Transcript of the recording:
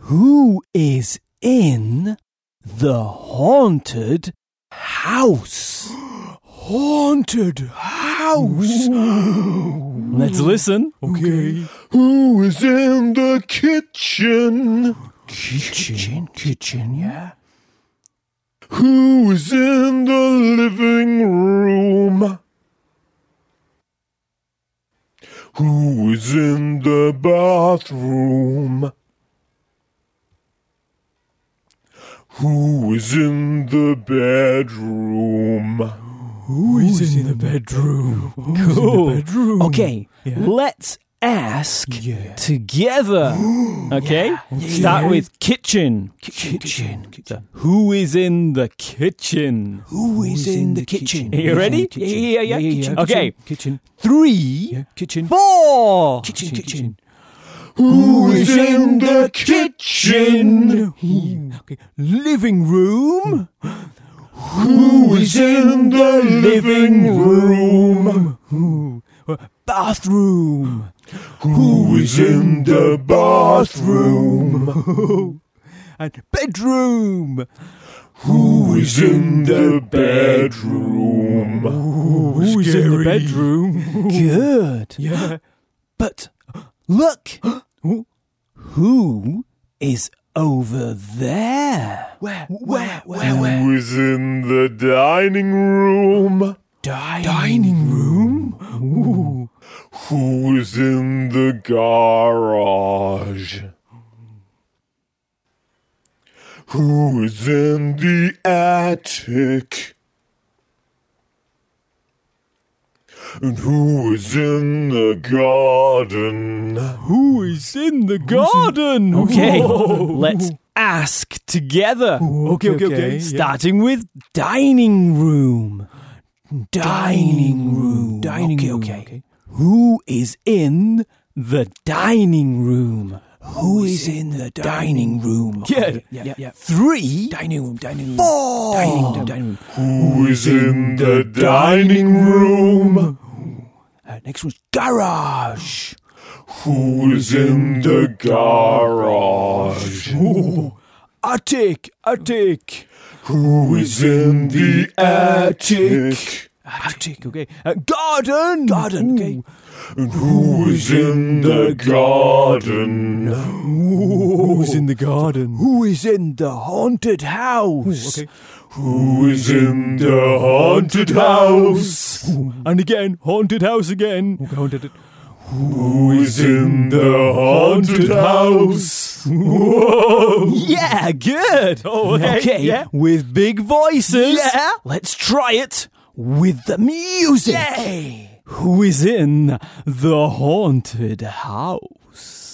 Who is in the haunted house? Haunted house. Let's listen. Okay. Who is in the kitchen? Kitchen, yeah. Who is in the living room? Who is in the bathroom? Who is in the bedroom? Who is in the bedroom? Cool. Okay, let's ask together. Okay? Start with kitchen. Kitchen. Who is in the kitchen? Who is in the kitchen? Are you ready? Yeah. Okay. Kitchen. 3, Kitchen. 4. Kitchen. Who is in the kitchen? Okay. Living room. Who is in the living room? Bathroom. Who is in the bathroom? And bedroom. Who is in the bedroom? Who is in the bedroom? Good. Yeah. But look. Who is over there? Where? Who is in the dining room? Dining room? Ooh. Who is in the garage? Who is in the attic? And who is in the garden? Who is in the garden? Okay, let's ask together. Okay. Starting with dining room. Dining room. Okay. Who is in the dining room? Who is in the dining room? Good. Yeah. 3, Dining room. 4. Dining room. Who is in the dining room? Next one's garage. Who is in the garage? Attic. Who is in the attic? Attic. Okay. Garden. Okay. And who is in the garden? Who is in the garden? Who is in the haunted house? Okay. Who is in the haunted house? And again, haunted house again. Who is in the haunted house? Whoa! Yeah, good. Okay. With big voices. Yeah. Let's try it with the music. Yay! Who is in the haunted house?